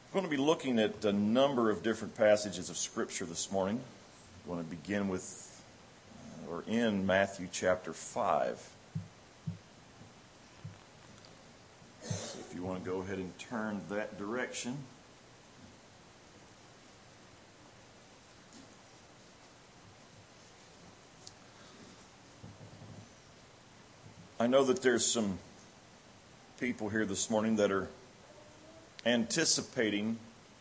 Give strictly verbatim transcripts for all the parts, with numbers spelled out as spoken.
We're going to be looking at a number of different passages of Scripture this morning. I want to begin with, or in Matthew chapter five. So if you want to go ahead and turn that direction. I know that there's some people here this morning that are anticipating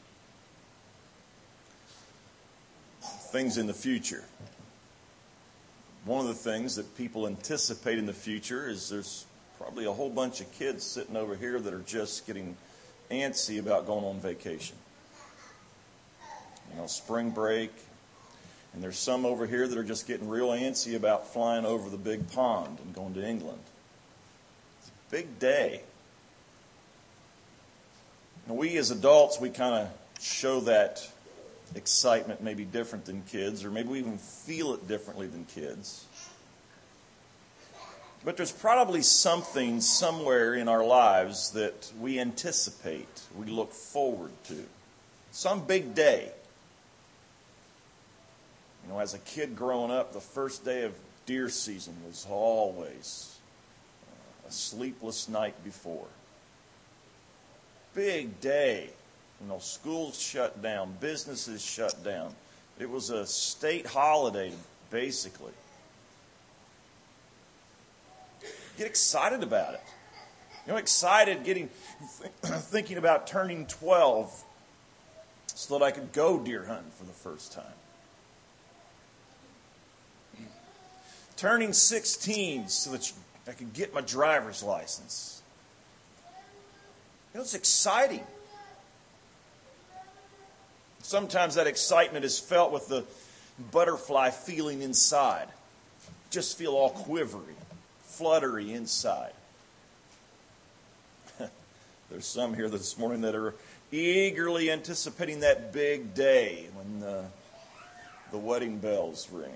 things in the future. One of the things that people anticipate in the future is there's probably a whole bunch of kids sitting over here that are just getting antsy about going on vacation. You know, spring break. And there's some over here that are just getting real antsy about flying over the big pond and going to England. It's a big day. And we as adults, we kind of show that excitement maybe different than kids, or maybe we even feel it differently than kids. But there's probably something somewhere in our lives that we anticipate, we look forward to. Some big day. You know, as a kid growing up, the first day of deer season was always a sleepless night before. Big day. You know, schools shut down, businesses shut down. It was a state holiday, basically. Get excited about it. You know, excited getting, thinking about turning twelve so that I could go deer hunting for the first time. Turning sixteen so that I could get my driver's license. You know, it's exciting. Sometimes that excitement is felt with the butterfly feeling inside. Just feel all quivery, fluttery inside. There's some here this morning that are eagerly anticipating that big day when the, the wedding bells ring.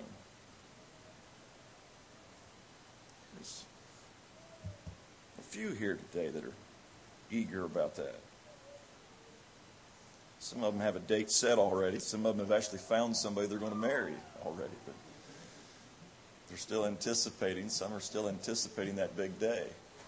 There's a few here today that are eager about that. Some of them have a date set already. Some of them have actually found somebody they're going to marry already. But they're still anticipating. Some are still anticipating that big day.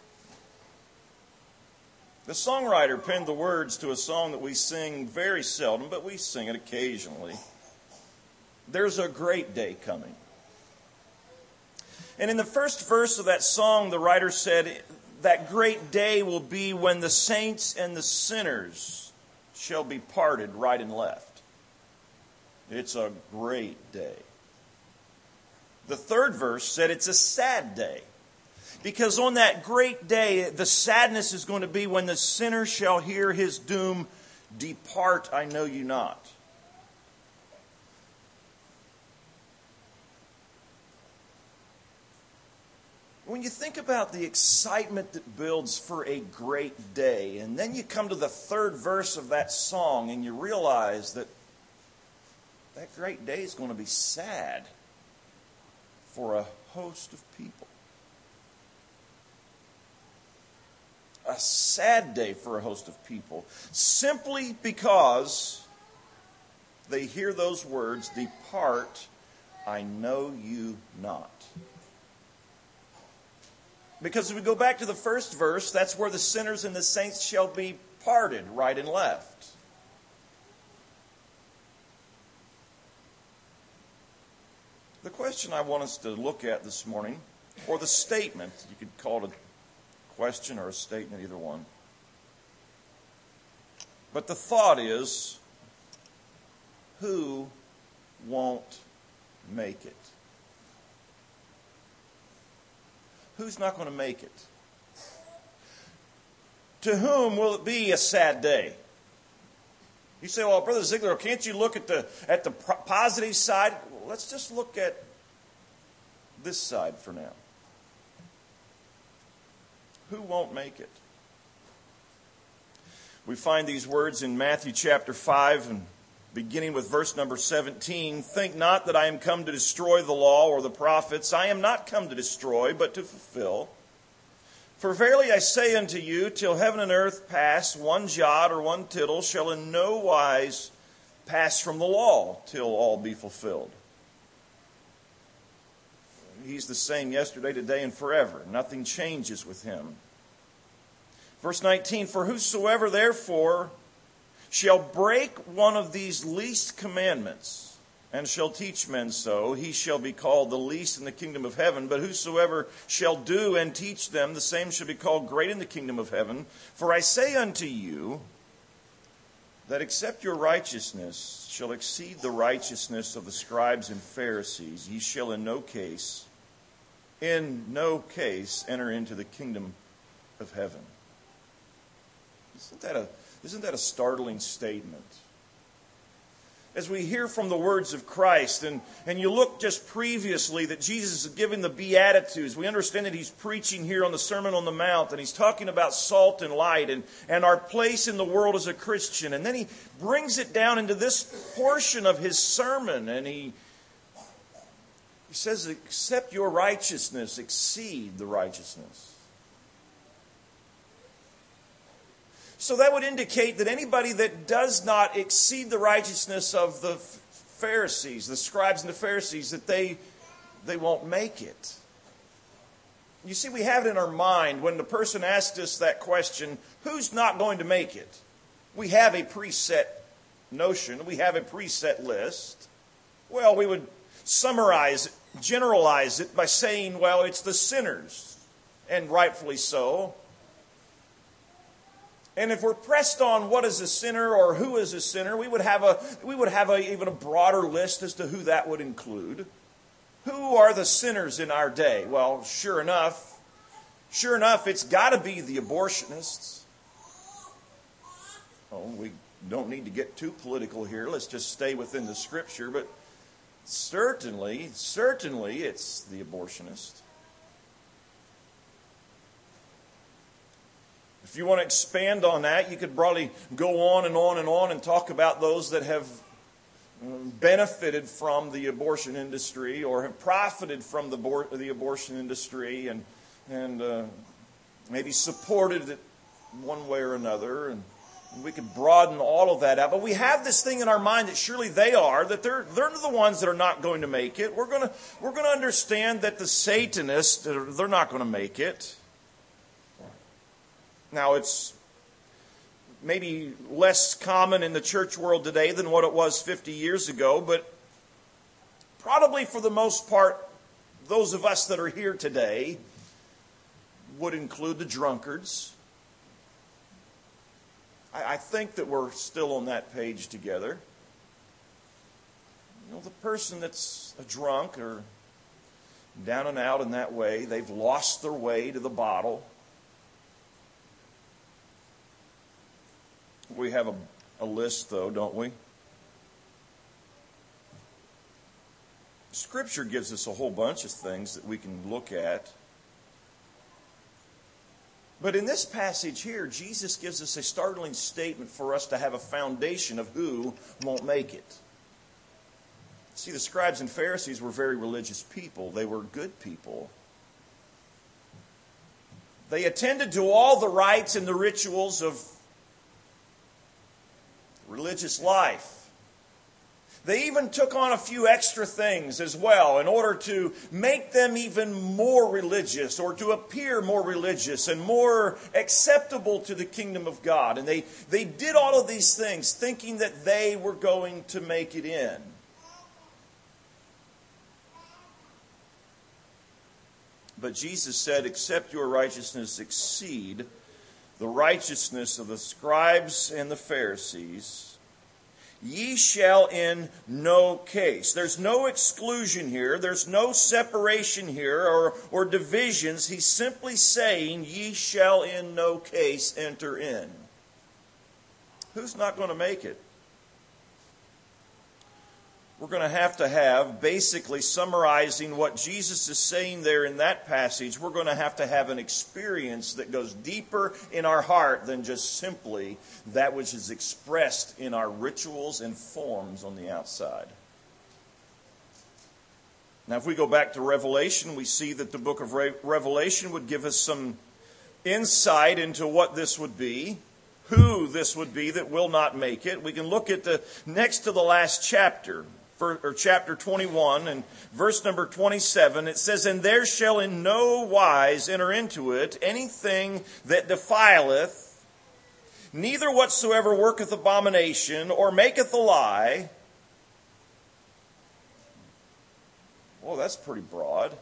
The songwriter penned the words to a song that we sing very seldom, but we sing it occasionally. There's a great day coming. And in the first verse of that song, the writer said, that great day will be when the saints and the sinners shall be parted right and left. It's a great day. The third verse said it's a sad day. Because on that great day, the sadness is going to be when the sinner shall hear his doom, depart, I know you not. When you think about the excitement that builds for a great day, and then you come to the third verse of that song and you realize that that great day is going to be sad for a host of people. A sad day for a host of people, simply because they hear those words, depart, I know you not. Because if we go back to the first verse, that's where the sinners and the saints shall be parted, right and left. The question I want us to look at this morning, or the statement, you could call it a question or a statement, either one. But the thought is, who won't make it? Who's not going to make it? To whom will it be a sad day? You say, well, Brother Ziegler, can't you look at the at the positive side? Well, let's just look at this side for now. Who won't make it? We find these words in Matthew chapter five, and beginning with verse number seventeen. Think not that I am come to destroy the law or the prophets. I am not come to destroy, but to fulfill. For verily I say unto you, till heaven and earth pass, one jot or one tittle shall in no wise pass from the law till all be fulfilled. He's the same yesterday, today, and forever. Nothing changes with him. Verse nineteen, for whosoever therefore shall break one of these least commandments, and shall teach men so, he shall be called the least in the kingdom of heaven. But whosoever shall do and teach them, the same shall be called great in the kingdom of heaven. For I say unto you, that except your righteousness shall exceed the righteousness of the scribes and Pharisees, ye shall in no case, in no case enter into the kingdom of heaven. Isn't that a, isn't that a startling statement? As we hear from the words of Christ, and, and you look just previously that Jesus is giving the Beatitudes, we understand that he's preaching here on the Sermon on the Mount, and he's talking about salt and light and, and our place in the world as a Christian. And then he brings it down into this portion of his sermon, and he, he says, except your righteousness exceed the righteousness. So that would indicate that anybody that does not exceed the righteousness of the Pharisees, the scribes and the Pharisees, that they, they won't make it. You see, we have it in our mind when the person asks us that question, who's not going to make it? We have a preset notion. We have a preset list. Well, we would summarize it, generalize it by saying, well, it's the sinners, and rightfully so. And if we're pressed on what is a sinner or who is a sinner, we would have a we would have a, even a broader list as to who that would include. Who are the sinners in our day? Well, sure enough, sure enough, it's got to be the abortionists. Oh, we don't need to get too political here. Let's just stay within the Scripture. But certainly, certainly, it's the abortionist. If you want to expand on that, you could probably go on and on and on and talk about those that have benefited from the abortion industry or have profited from the, abor- the abortion industry and, and uh, maybe supported it one way or another. And we could broaden all of that out. But we have this thing in our mind that surely they are, that they're, they're the ones that are not going to make it. We're going to, we're going to understand that the Satanists, they're not going to make it. Now, it's maybe less common in the church world today than what it was fifty years ago, but probably for the most part, those of us that are here today would include the drunkards. I, I think that we're still on that page together. You know, the person that's a drunk or down and out in that way, they've lost their way to the bottle. We have a, a list, though, don't we? Scripture gives us a whole bunch of things that we can look at. But in this passage here, Jesus gives us a startling statement for us to have a foundation of who won't make it. See, the scribes and Pharisees were very religious people. They were good people. They attended to all the rites and the rituals of religious life. They even took on a few extra things as well in order to make them even more religious or to appear more religious and more acceptable to the kingdom of God. And they, they did all of these things thinking that they were going to make it in. But Jesus said, except your righteousness exceed the righteousness of the scribes and the Pharisees, ye shall in no case. There's no exclusion here. There's no separation here or, or divisions. He's simply saying, ye shall in no case enter in. Who's not going to make it? We're going to have to have, basically summarizing what Jesus is saying there in that passage, we're going to have to have an experience that goes deeper in our heart than just simply that which is expressed in our rituals and forms on the outside. Now, if we go back to Revelation, we see that the book of Re- Revelation would give us some insight into what this would be, who this would be that will not make it. We can look at the next to the last chapter, or chapter twenty-one, and verse number twenty-seven. It says, "And there shall in no wise enter into it anything that defileth, neither whatsoever worketh abomination, or maketh a lie." Well, that's pretty broad.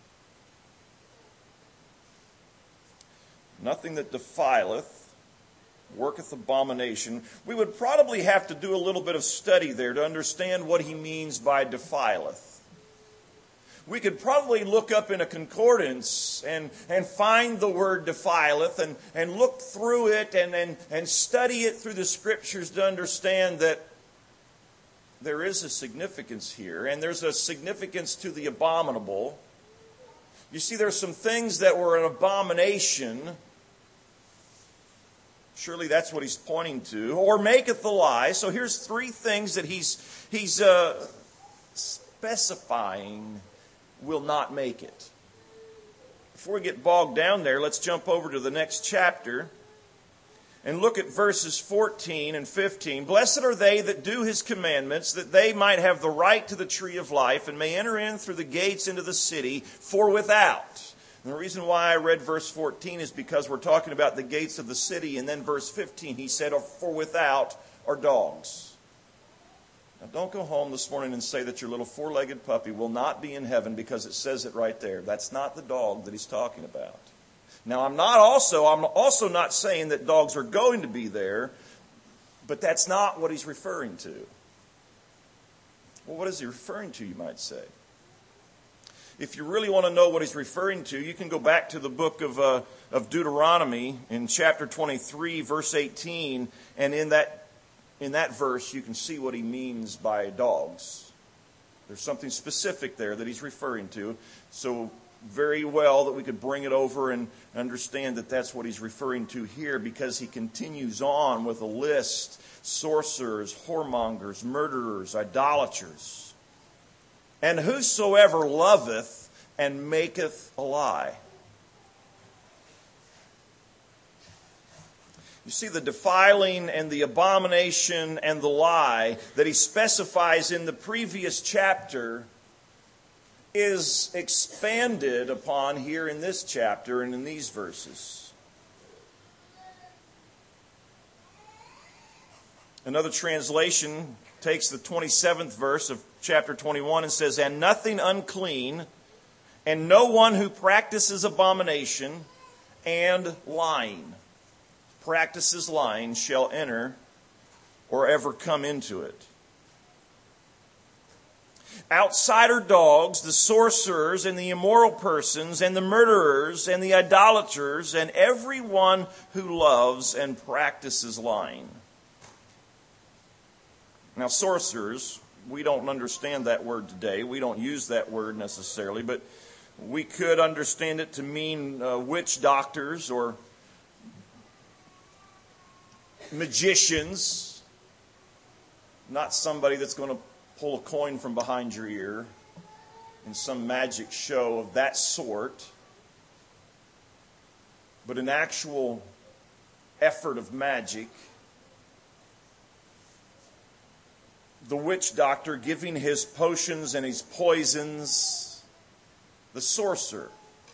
Nothing that defileth, worketh abomination. We would probably have to do a little bit of study there to understand what he means by defileth. We could probably look up in a concordance and, and find the word defileth and, and look through it and, and, and study it through the Scriptures to understand that there is a significance here, and there's a significance to the abominable. You see, there's some things that were an abomination. Surely that's what he's pointing to. Or maketh a lie. So here's three things that he's he's uh, specifying will not make it. Before we get bogged down there, let's jump over to the next chapter and look at verses fourteen and fifteen. "Blessed are they that do his commandments, that they might have the right to the tree of life, and may enter in through the gates into the city, for without." And the reason why I read verse fourteen is because we're talking about the gates of the city, and then verse fifteen, he said, "For without are dogs." Now don't go home this morning and say that your little four-legged puppy will not be in heaven because it says it right there. That's not the dog that he's talking about. Now, I'm not also, I'm also not saying that dogs are going to be there, but that's not what he's referring to. Well, what is he referring to, you might say? If you really want to know what he's referring to, you can go back to the book of, uh, of Deuteronomy in chapter twenty-three, verse eighteen, and in that, in that verse you can see what he means by dogs. There's something specific there that he's referring to. So very well that we could bring it over and understand that that's what he's referring to here, because he continues on with a list: sorcerers, whoremongers, murderers, idolaters, and whosoever loveth and maketh a lie. You see, the defiling and the abomination and the lie that he specifies in the previous chapter is expanded upon here in this chapter and in these verses. Another translation takes the twenty-seventh verse of chapter twenty-one and says, "And nothing unclean, and no one who practices abomination and lying, practices lying, shall enter or ever come into it." Outsider dogs, the sorcerers and the immoral persons and the murderers and the idolaters and everyone who loves and practices lying. Now, sorcerers, we don't understand that word today. We don't use that word necessarily, but we could understand it to mean uh, witch doctors or magicians. Not somebody that's going to pull a coin from behind your ear in some magic show of that sort, but an actual effort of magic. The witch doctor giving his potions and his poisons, the sorcerer.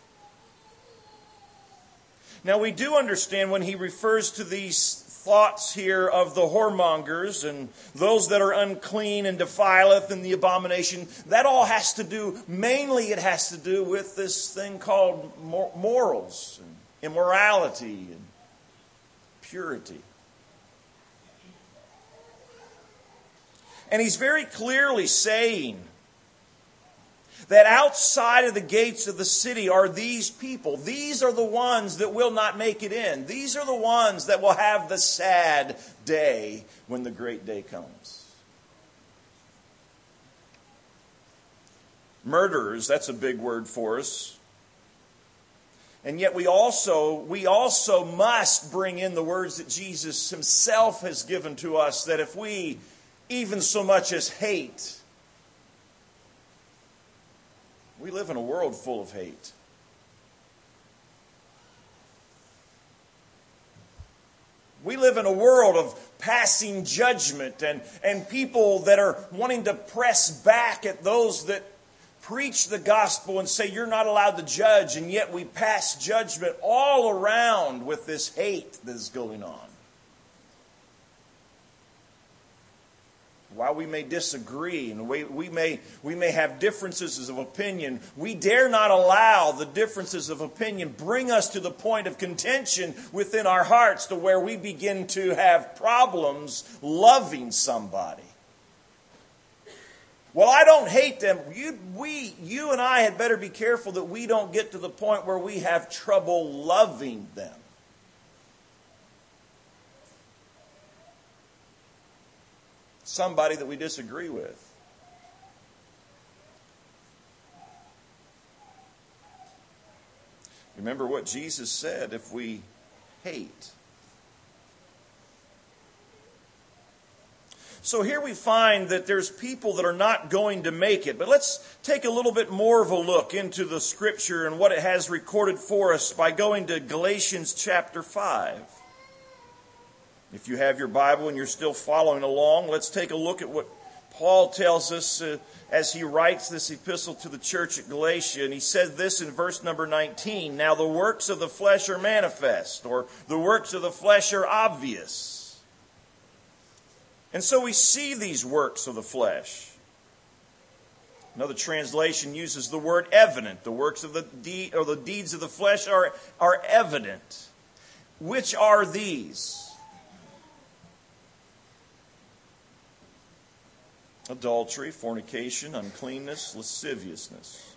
Now we do understand when he refers to these thoughts here of the whoremongers and those that are unclean and defileth and the abomination, that all has to do, mainly it has to do with this thing called morals and immorality and purity. And he's very clearly saying that outside of the gates of the city are these people. These are the ones that will not make it in. These are the ones that will have the sad day when the great day comes. Murderers, that's a big word for us. And yet we also, we also must bring in the words that Jesus himself has given to us, that if we even so much as hate, we live in a world full of hate. We live in a world of passing judgment and, and people that are wanting to press back at those that preach the gospel and say you're not allowed to judge, and yet we pass judgment all around with this hate that is going on. While we may disagree and we, we, may, we may have differences of opinion, we dare not allow the differences of opinion bring us to the point of contention within our hearts to where we begin to have problems loving somebody. Well, I don't hate them. You, we, you and I had better be careful that we don't get to the point where we have trouble loving them. Somebody that we disagree with. Remember what Jesus said, if we hate. So here we find that there's people that are not going to make it. But let's take a little bit more of a look into the Scripture and what it has recorded for us by going to Galatians chapter five. If you have your Bible and you're still following along, let's take a look at what Paul tells us uh, as he writes this epistle to the church at Galatia. And he said this in verse number nineteen, "Now the works of the flesh are manifest," or the works of the flesh are obvious. And so we see these works of the flesh. Another translation uses the word evident. The works of the deed, or the deeds of the flesh are, are evident. Which are these? Adultery, fornication, uncleanness, lasciviousness,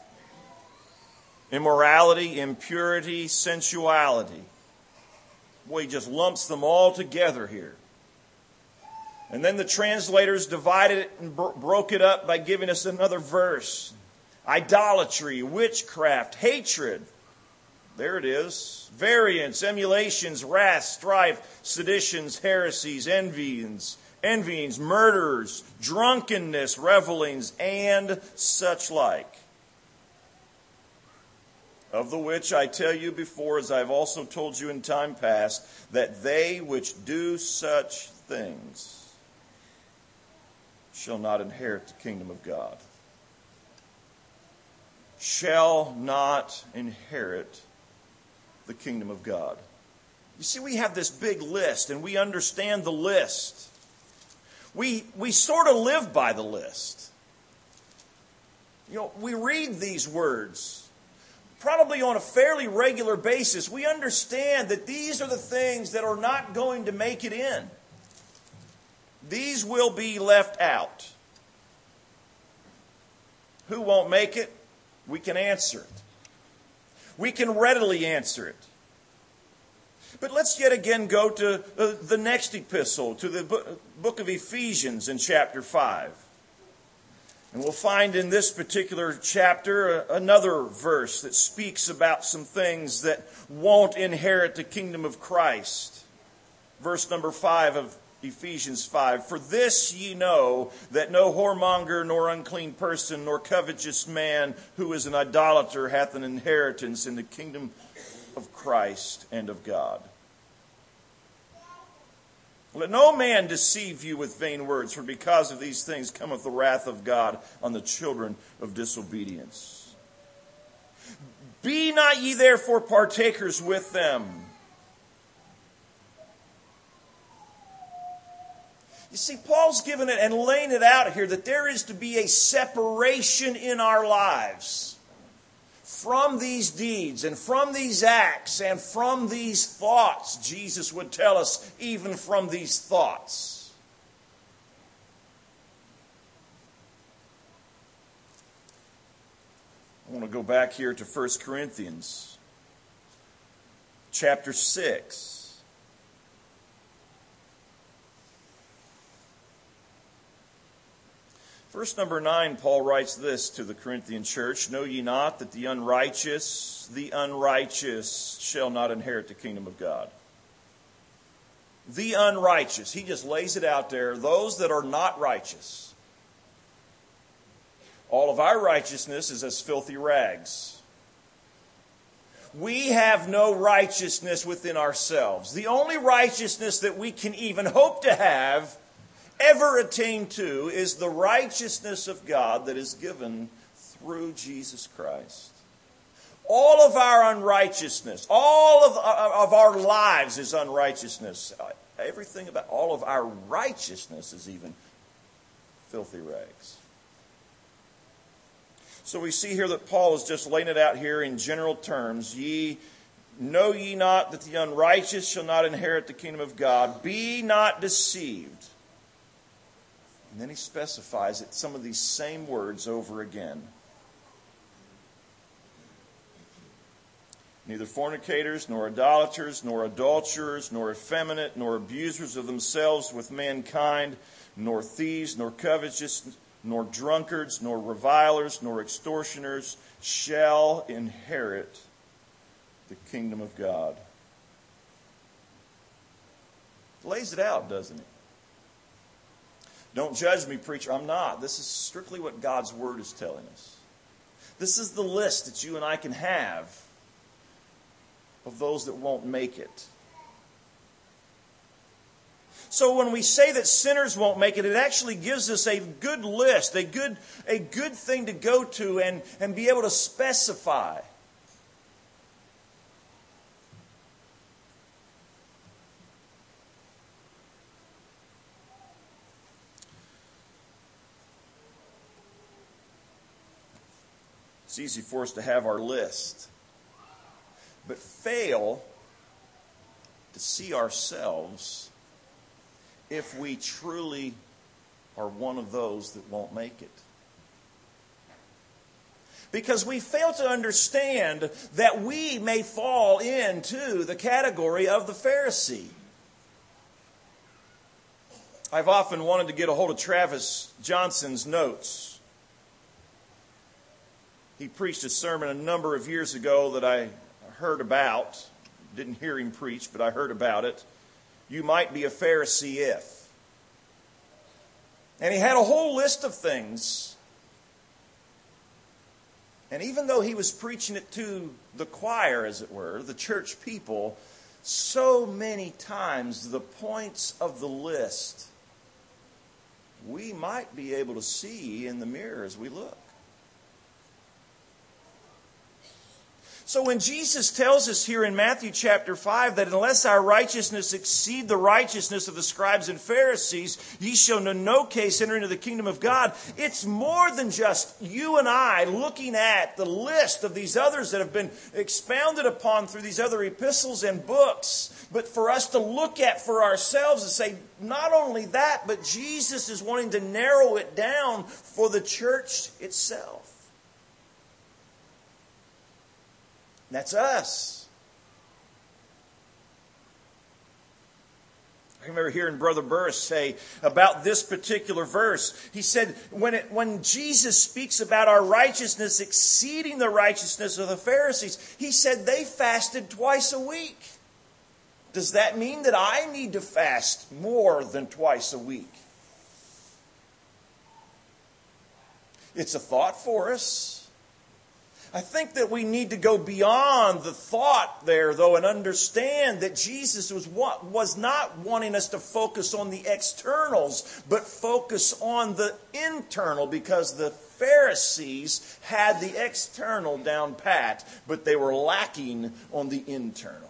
immorality, impurity, sensuality. Boy, he just lumps them all together here. And then the translators divided it and bro- broke it up by giving us another verse. Idolatry, witchcraft, hatred. There it is. Variance, emulations, wrath, strife, seditions, heresies, envyings, envyings, murders, drunkenness, revelings, and such like. Of the which I tell you before, as I have also told you in time past, that they which do such things shall not inherit the kingdom of God. Shall not inherit the kingdom of God. You see, we have this big list, and we understand the list. We we sort of live by the list. You know, we read these words probably on a fairly regular basis. We understand that these are the things that are not going to make it in. These will be left out. Who won't make it? We can answer it. We can readily answer it. But let's yet again go to the next epistle, to the book of Ephesians in chapter five. And we'll find in this particular chapter another verse that speaks about some things that won't inherit the kingdom of Christ. Verse number five of Ephesians five. "For this ye know, that no whoremonger, nor unclean person, nor covetous man, who is an idolater, hath an inheritance in the kingdom of Christ and of God. Let no man deceive you with vain words, for because of these things cometh the wrath of God on the children of disobedience. Be not ye therefore partakers with them." You see, Paul's given it and laying it out here that there is to be a separation in our lives from these deeds and from these acts and from these thoughts. Jesus would tell us, even from these thoughts. I want to go back here to First Corinthians chapter six. Verse number nine, Paul writes this to the Corinthian church: "Know ye not that the unrighteous, the unrighteous shall not inherit the kingdom of God?" The unrighteous. He just lays it out there. Those that are not righteous. All of our righteousness is as filthy rags. we have no righteousness within ourselves. The only righteousness that we can even hope to have, ever attain to, is the righteousness of God that is given through Jesus Christ. All of our unrighteousness, all of, of our lives is unrighteousness. Everything about all of our righteousness is even filthy rags. So we see here that Paul is just laying it out here in general terms. Ye know ye not that the unrighteous shall not inherit the kingdom of God? Be not deceived. And then he specifies it, some of these same words over again. Neither fornicators, nor idolaters, nor adulterers, nor effeminate, nor abusers of themselves with mankind, nor thieves, nor covetous, nor drunkards, nor revilers, nor extortioners shall inherit the kingdom of God. Lays it out, doesn't it? Don't judge me, preacher. I'm not. This is strictly what God's Word is telling us. This is the list that you and I can have of those that won't make it. So when we say that sinners won't make it, it actually gives us a good list, a good, a good thing to go to and, and be able to specify. It's easy for us to have our list, but fail to see ourselves if we truly are one of those that won't make it. Because we fail to understand that we may fall into the category of the Pharisee. I've often wanted to get a hold of Travis Johnson's notes. He preached a sermon a number of years ago that I heard about. Didn't hear him preach, but I heard about it. You might be a Pharisee if. And he had a whole list of things. And even though he was preaching it to the choir, as it were, the church people, so many times the points of the list we might be able to see in the mirror as we look. So when Jesus tells us here in Matthew chapter five that unless our righteousness exceed the righteousness of the scribes and Pharisees, ye shall in no case enter into the kingdom of God, it's more than just you and I looking at the list of these others that have been expounded upon through these other epistles and books, but for us to look at for ourselves and say, not only that, but Jesus is wanting to narrow it down for the church itself. That's us. I remember hearing Brother Burris say about this particular verse. He said, when it, when Jesus speaks about our righteousness exceeding the righteousness of the Pharisees, he said they fasted twice a week. Does that mean that I need to fast more than twice a week? It's a thought for us. I think that we need to go beyond the thought there, though, and understand that Jesus was was not wanting us to focus on the externals, but focus on the internal, because the Pharisees had the external down pat, but they were lacking on the internal.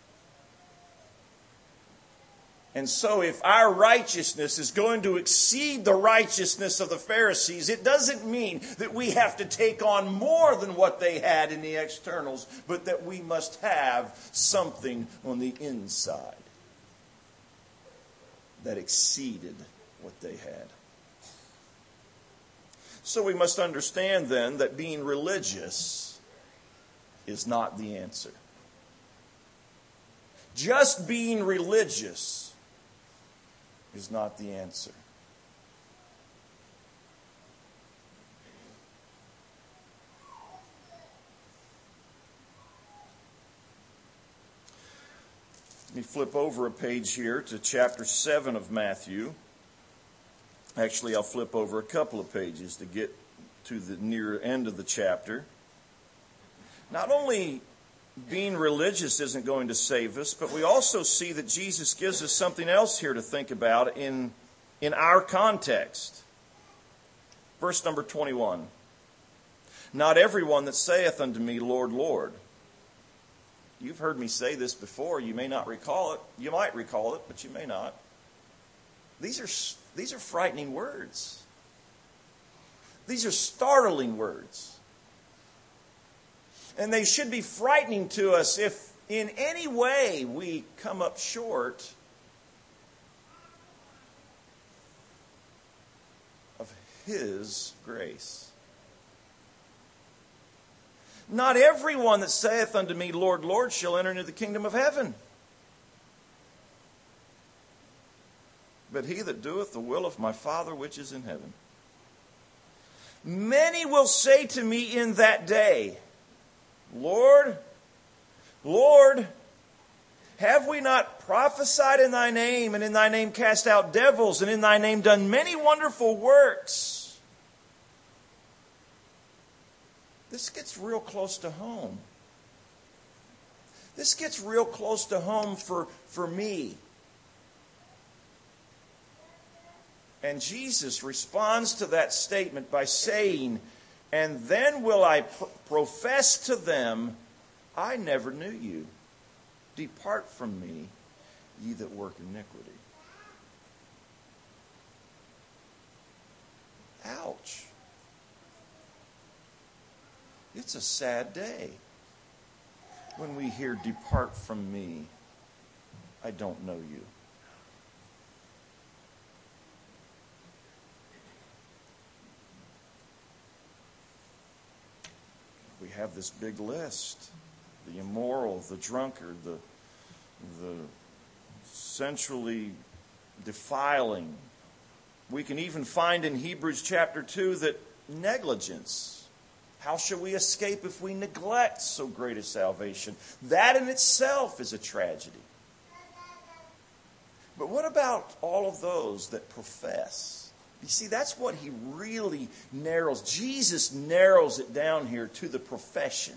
And so if our righteousness is going to exceed the righteousness of the Pharisees, it doesn't mean that we have to take on more than what they had in the externals, but that we must have something on the inside that exceeded what they had. So we must understand then that being religious is not the answer. Just being religious is not the answer. Let me flip over a page here to chapter seven of Matthew. Actually, I'll flip over a couple of pages to get to the near end of the chapter. Not only being religious isn't going to save us, but we also see that Jesus gives us something else here to think about in, in our context. Verse number twenty-one. Not everyone that saith unto me, Lord, Lord. You've heard me say this before. You may not recall it. You might recall it, but you may not. These are, these are frightening words. These are startling words. And they should be frightening to us if in any way we come up short of His grace. Not everyone that saith unto me, Lord, Lord, shall enter into the kingdom of heaven, but he that doeth the will of my Father which is in heaven. Many will say to me in that day, Lord, Lord, have we not prophesied in thy name, and in thy name cast out devils, and in thy name done many wonderful works? This gets real close to home. This gets real close to home for, for me. And Jesus responds to that statement by saying, and then will I pr- profess to them, I never knew you. Depart from me, ye that work iniquity. Ouch. It's a sad day when we hear, depart from me, I don't know you. We have this big list. The immoral, the drunkard, the, the sensually defiling. We can even find in Hebrews chapter two that negligence. How shall we escape if we neglect so great a salvation? That in itself is a tragedy. But what about all of those that profess? You see, that's what he really narrows. Jesus narrows it down here to the profession.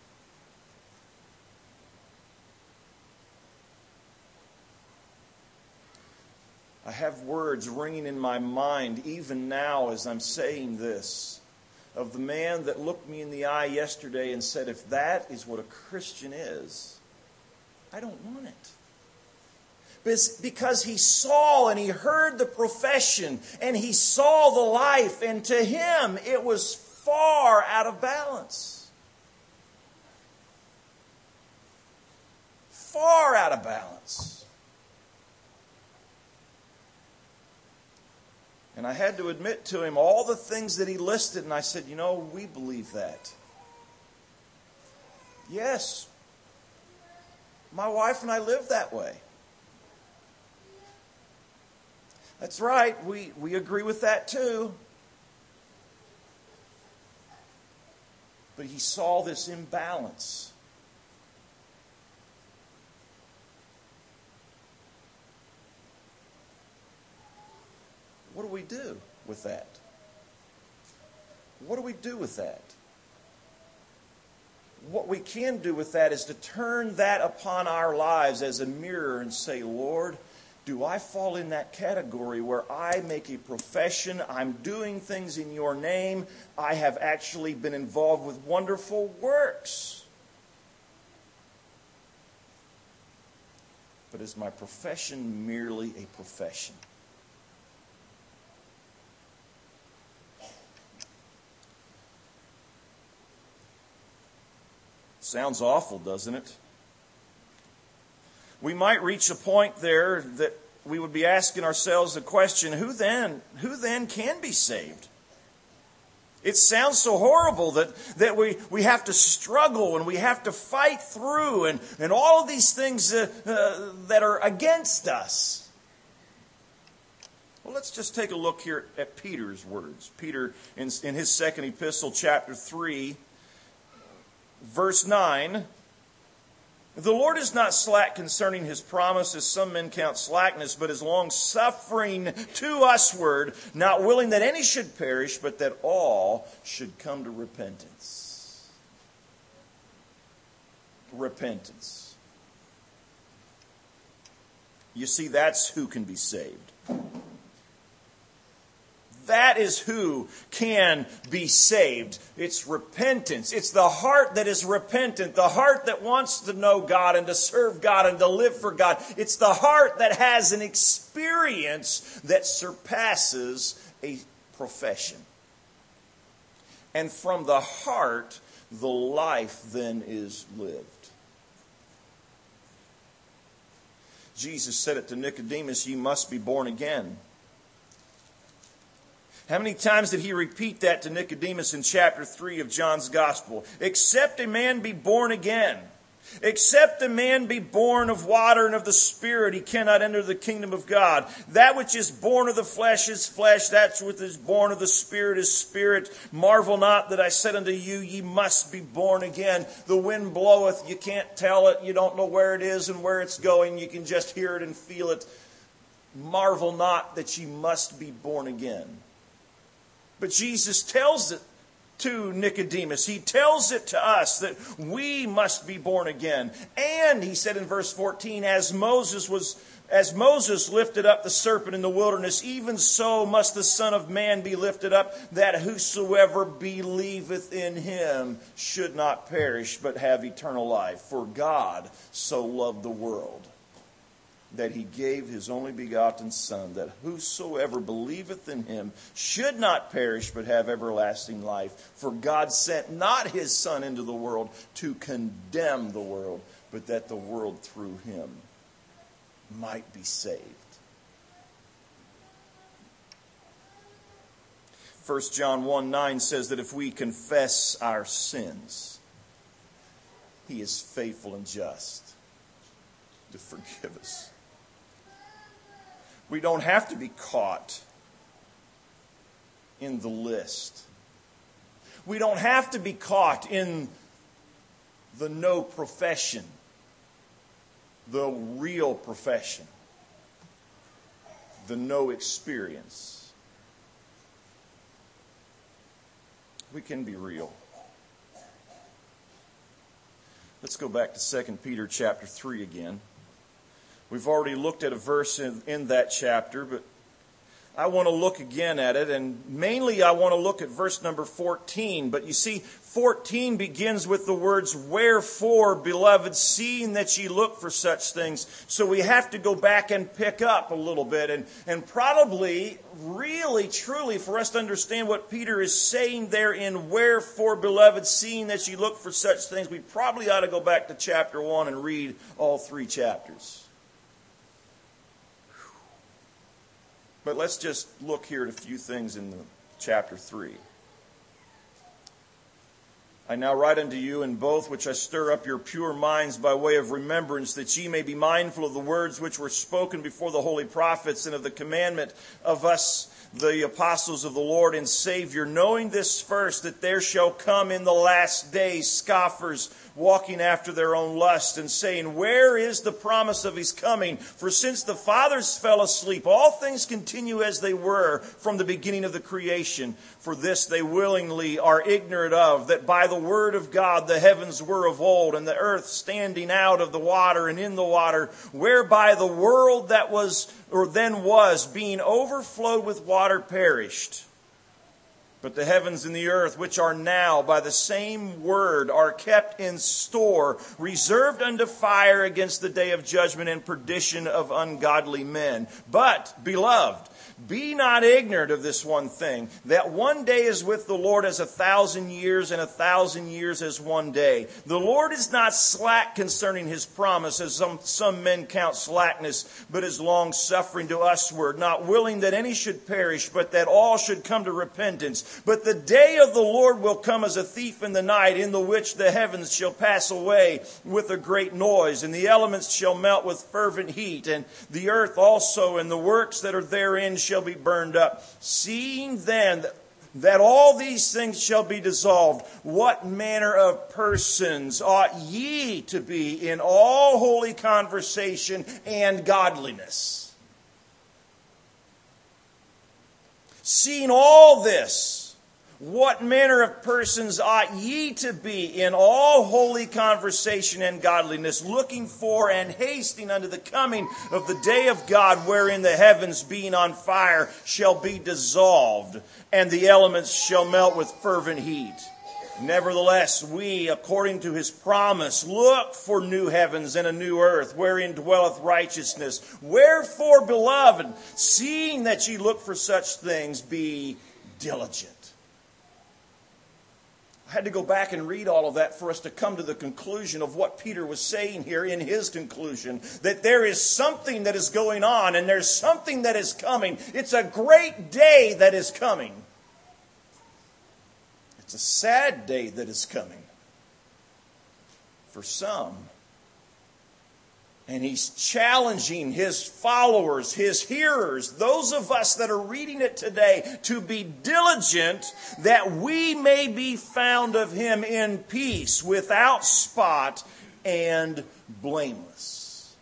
I have words ringing in my mind even now as I'm saying this, of the man that looked me in the eye yesterday and said, if that is what a Christian is, I don't want it. Because he saw and he heard the profession and he saw the life, and to him it was far out of balance. Far out of balance. And I had to admit to him all the things that he listed, and I said, you know, we believe that. Yes, my wife and I live that way. That's right, we, we agree with that too. But he saw this imbalance. What do we do with that? What do we do with that? What we can do with that is to turn that upon our lives as a mirror and say, Lord, do I fall in that category where I make a profession, I'm doing things in your name, I have actually been involved with wonderful works? But is my profession merely a profession? Sounds awful, doesn't it? We might reach a point there that we would be asking ourselves the question, who then, who then can be saved? It sounds so horrible that, that we, we have to struggle and we have to fight through and, and all of these things uh, uh, that are against us. Well, let's just take a look here at Peter's words. Peter, in, in his second epistle, chapter three, verse nine, the Lord is not slack concerning his promise, as some men count slackness, but is long-suffering to usward, not willing that any should perish, but that all should come to repentance. repentance. You see, that's who can be saved. That is who can be saved. It's repentance. It's the heart that is repentant. The heart that wants to know God and to serve God and to live for God. It's the heart that has an experience that surpasses a profession. And from the heart, the life then is lived. Jesus said it to Nicodemus, "You must be born again." How many times did he repeat that to Nicodemus in chapter three of John's Gospel? Except a man be born again. Except a man be born of water and of the Spirit, he cannot enter the kingdom of God. That which is born of the flesh is flesh. That which is born of the Spirit is spirit. Marvel not that I said unto you, ye must be born again. The wind bloweth, you can't tell it. You don't know where it is and where it's going. You can just hear it and feel it. Marvel not that ye must be born again. But Jesus tells it to Nicodemus. He tells it to us that we must be born again. And he said in verse fourteen, as Moses was, as Moses lifted up the serpent in the wilderness, even so must the Son of Man be lifted up, that whosoever believeth in him should not perish, but have eternal life. For God so loved the world, that he gave his only begotten Son, that whosoever believeth in him should not perish, but have everlasting life. For God sent not his Son into the world to condemn the world, but that the world through him might be saved. First John one nine says that if we confess our sins, he is faithful and just to forgive us. We don't have to be caught in the list. We don't have to be caught in the no profession, the real profession, the no experience. We can be real. Let's go back to Second Peter chapter three again. We've already looked at a verse in, in that chapter, but I want to look again at it, and mainly I want to look at verse number fourteen. But you see, fourteen begins with the words, wherefore, beloved, seeing that ye look for such things. So we have to go back and pick up a little bit, and, and probably, really, truly, for us to understand what Peter is saying there in wherefore, beloved, seeing that ye look for such things, we probably ought to go back to chapter one and read all three chapters. But let's just look here at a few things in the chapter three. I now write unto you in both which I stir up your pure minds by way of remembrance, that ye may be mindful of the words which were spoken before the holy prophets, and of the commandment of us, the apostles of the Lord and Savior, knowing this first, that there shall come in the last days scoffers, walking after their own lust, and saying, where is the promise of his coming? For since the fathers fell asleep, all things continue as they were from the beginning of the creation. For this they willingly are ignorant of, that by the word of God the heavens were of old, and the earth standing out of the water and in the water, whereby the world that was, or then was, being overflowed with water perished. But the heavens and the earth, which are now by the same word, are kept in store, reserved unto fire against the day of judgment and perdition of ungodly men. But, beloved, be not ignorant of this one thing, that one day is with the Lord as a thousand years, and a thousand years as one day. The Lord is not slack concerning his promise, as some, some men count slackness, but is long-suffering to usward, not willing that any should perish, but that all should come to repentance. But the day of the Lord will come as a thief in the night, in the which the heavens shall pass away with a great noise, and the elements shall melt with fervent heat, and the earth also and the works that are therein shall be burned up. Seeing then that all these things shall be dissolved, what manner of persons ought ye to be in all holy conversation and godliness? Seeing all this, What manner of persons ought ye to be in all holy conversation and godliness, looking for and hasting unto the coming of the day of God, wherein the heavens being on fire shall be dissolved, and the elements shall melt with fervent heat. Nevertheless, we, according to his promise, look for new heavens and a new earth, wherein dwelleth righteousness. Wherefore, beloved, seeing that ye look for such things, be diligent. I had to go back and read all of that for us to come to the conclusion of what Peter was saying here in his conclusion. That there is something that is going on and there's something that is coming. It's a great day that is coming. It's a sad day that is coming for some. And he's challenging his followers, his hearers, those of us that are reading it today, to be diligent that we may be found of him in peace, without spot and blameless.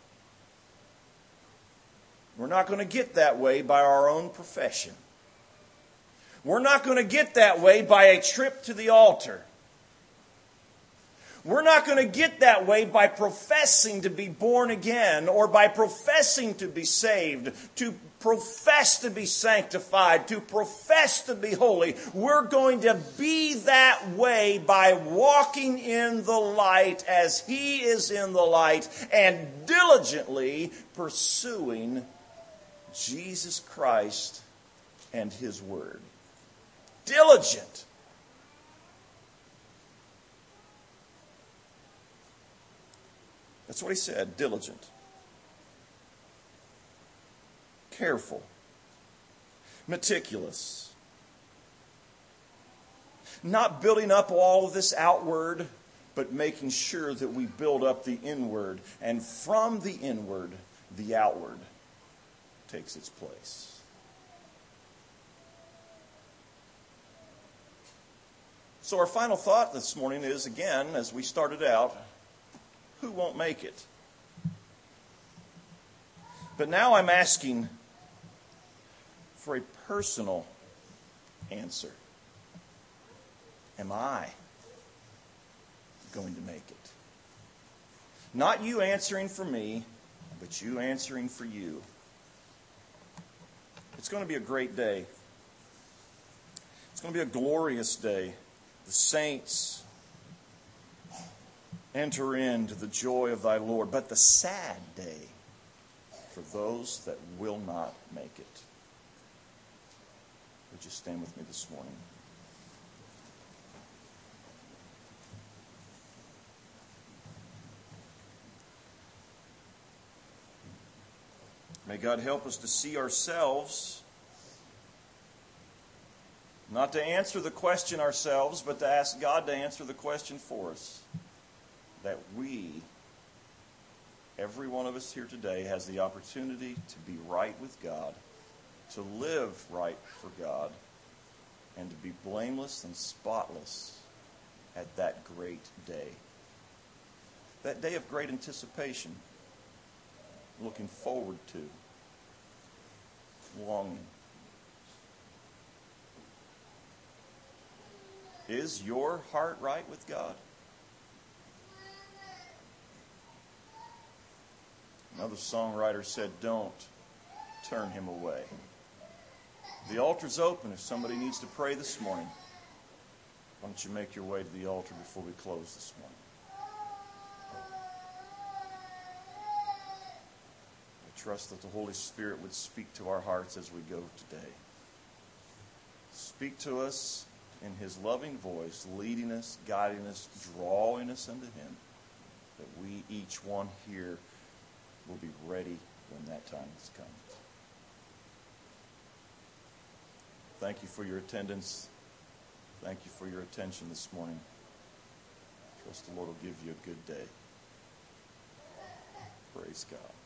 We're not going to get that way by our own profession. We're not going to get that way by a trip to the altar. We're not going to get that way by professing to be born again or by professing to be saved, to profess to be sanctified, to profess to be holy. We're going to be that way by walking in the light as he is in the light and diligently pursuing Jesus Christ and his word. Diligent. That's what he said, diligent. Careful. Meticulous. Not building up all of this outward, but making sure that we build up the inward. And from the inward, the outward takes its place. So our final thought this morning is, again, as we started out, who won't make it? But now I'm asking for a personal answer. Am I going to make it? Not you answering for me, but you answering for you. It's going to be a great day. It's going to be a glorious day. The saints enter into the joy of thy Lord, but the sad day for those that will not make it. Would you stand with me this morning? May God help us to see ourselves, not to answer the question ourselves, but to ask God to answer the question for us. That we, every one of us here today, has the opportunity to be right with God, to live right for God, and to be blameless and spotless at that great day. That day of great anticipation, looking forward to, longing. Is your heart right with God? Another songwriter said, don't turn him away. The altar's open if somebody needs to pray this morning. Why don't you make your way to the altar before we close this morning? I trust that the Holy Spirit would speak to our hearts as we go today. Speak to us in his loving voice, leading us, guiding us, drawing us unto him, that we, each one here, will be ready when that time has come. Thank you for your attendance. Thank you for your attention this morning. Trust the Lord will give you a good day. Praise God.